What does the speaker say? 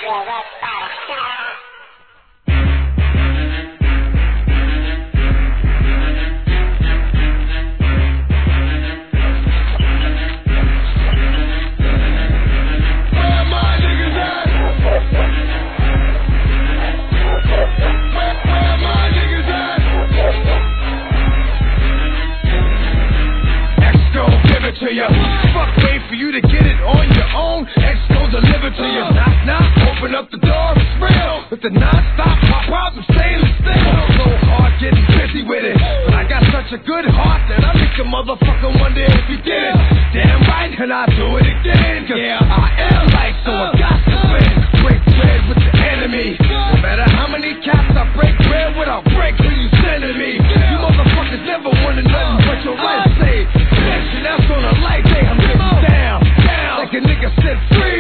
To you. Fuck, wait for you to get it on your own. X gon' deliver to you. Knock, knock, open up the door, it's real. With the non-stop pop, I'm stainless steel. So hard getting busy with it, but I got such a good heart that I make a motherfucker wonder if you did it. Damn right, and I do it again. Cause yeah, I am like, so I got to win. Break bread with the enemy. No matter how many caps I break bread with, I'll break who you sending me. You motherfuckers never wanted nothing but your life saved. That's on a light day, I'm getting down, like a nigga said free.